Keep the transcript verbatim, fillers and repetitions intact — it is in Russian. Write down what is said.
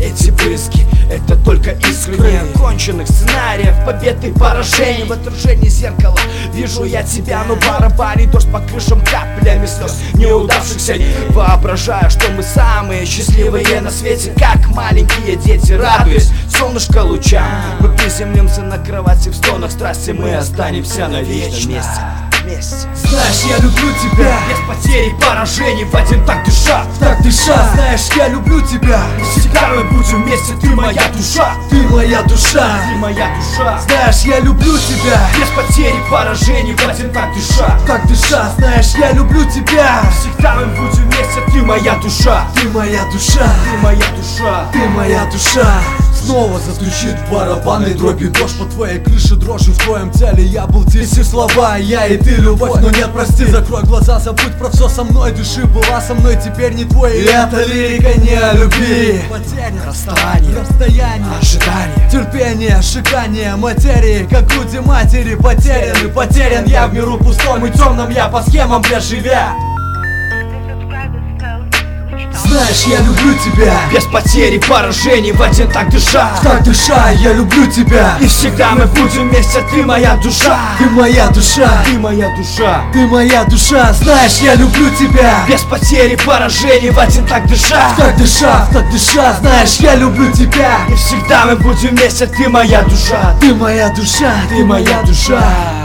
Эти брызги — это только искры конченых сценариев, побед и поражений. В отражении зеркала вижу я тебя, но барабанит дождь по крышам каплями слез неудавшихся. Воображаю, что мы самые счастливые на свете, как маленькие дети, радуясь солнышко лучам. Мы приземлимся на кровати в стонах страсти, мы останемся навечно вместе. Знаешь, я люблю тебя без потери и поражений, в один так дыша, так дыша. Знаешь, я люблю тебя, всегда мы будем вместе, ты моя душа, ты моя душа, ты моя душа. Знаешь, я люблю тебя без потери и поражений, в один так дыша, так дыша. Знаешь, я люблю тебя, всегда мы будем вместе, ты моя душа, ты моя душа, ты моя душа, ты моя душа. Снова застучит барабанной дроби, дождь по твоей крыше, дрожи в твоем теле. Я был здесь и слова, я и ты, любовь, но нет, прости. Закрой глаза, забудь про все со мной, дыши, была со мной, теперь не твой. И это лирика не о любви, потеря, расставание, расстояние, ожидание, терпение, шикание материи, как груди матери. Потерян и потерян я в миру пустом и темном, я по схемам бля живя. Знаешь, я люблю тебя без потери и поражений, в один так дыша, так дыша. Я люблю тебя, и всегда мы будем вместе, ты моя душа, ты моя душа, ты моя душа, ты моя душа. Знаешь, я люблю тебя без потери и поражений, в один так дыша, так дыша, так дыша. Знаешь, я люблю тебя, и всегда мы будем вместе, ты моя душа, ты моя душа, ты моя душа.